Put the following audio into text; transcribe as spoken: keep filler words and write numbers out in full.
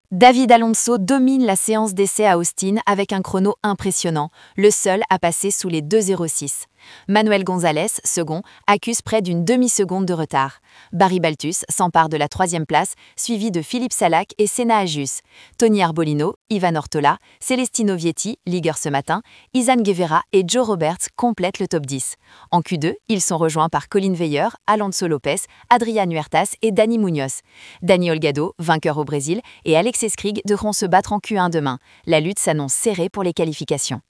David Alonso domine la séance d'essai à Austin avec un chrono impressionnant, le seul à passer sous les deux zéro six. Manuel Gonzalez, second, accuse près d'une demi-seconde de retard. Barry Baltus s'empare de la troisième place, suivi de Philippe Salac et Senna Agius. Tony Arbolino, Ivan Ortola, Celestino Vietti, ligueur ce matin, Izan Guevara et Joe Roberts complètent le top dix. En Q deux, ils sont rejoints par Colin Veyer, Alonso Lopez, Adrian Huertas et Dani Munoz. Dani Olgado, vainqueur au Brésil, et Alex Skrig devront se battre en Q un demain. La lutte s'annonce serrée pour les qualifications.